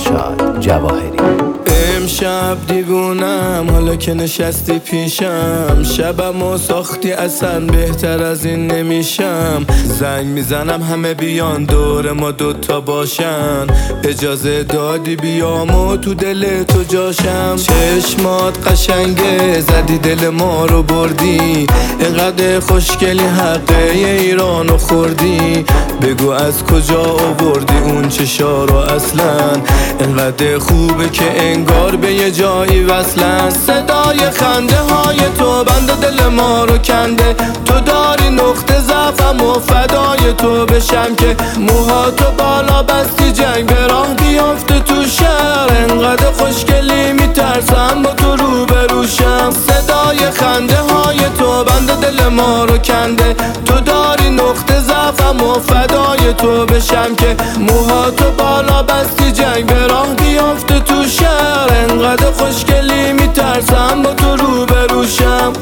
فرشاد جواهری. امشب دیوونم حالا که نشستی پیشم، شبمو ساختی اصلا بهتر از این نمیشم. زنگ میزنم همه بیان دور ما دوتا باشن، اجازه دادی بیام و تو دل تو جاشم. چشمات قشنگه زدی دل ما رو بردی، اینقدر خوشگلی حقه ایرانو خوردی. بگو از کجا آوردی اون چشا رو اصلا، اینقدر خوبه که انگار به یه جایی وصلن. صدای خنده های تو بند دل ما رو کنده، تو داری نقطه ضعفم و فدای تو بشم که موهاتو بالا بستی جنگ به راه بیافته تو شهر. انقدر خوشگلی میترسم با تو روبروشم. صدای خنده های تو بند دل ما رو کنده، تو داری نقطه ضعفم و فدای تو بشم که موهاتو بالا بستی جنگ به راه بیافته تو شهر. انقدر خوشگلی میترسم با تو روبروشم.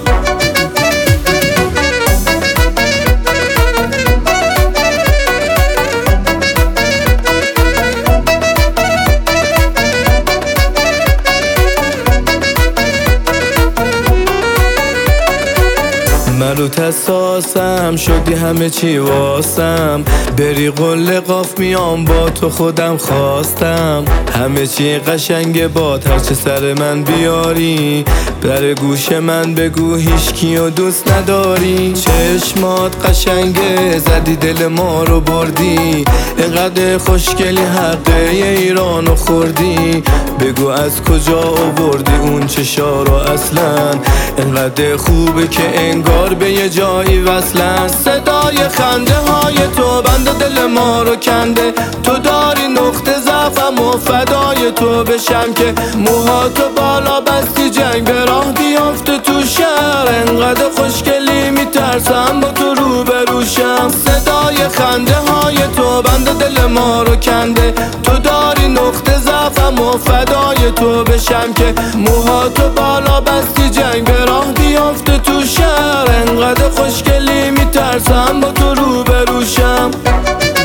من رو تساسم شدی همه چی واسم، بری قل قاف میام با تو خودم خواستم. همه چی قشنگه باد هرچه سر من بیاری، در گوش من بگو هیچکی و دوست نداری. چشمات قشنگه زدی دل ما رو بردی، اینقدر خوشگلی حقه ایرانو خوردی. بگو از کجا آوردی اون چشا رو اصلا، اینقدر خوبه که انگار به یه جایی وصلن. صدای خنده های تو بند دل ما رو کنده، تو داری نقطه ضعفم و فدای تو بشم که موهاتو بالا بستی جنگ به راه بیافته تو شهر. انقدر خوشگلی میترسم با تو روبروشم. صدای خنده های تو بند دل ما رو کنده، تو داری نقطه ضعفم و فدای تو بشم که موهاتو بالا بستی جنگ به راه بیافته تو شهر. انقدر خوشگلی میترسم با تو روبروشم.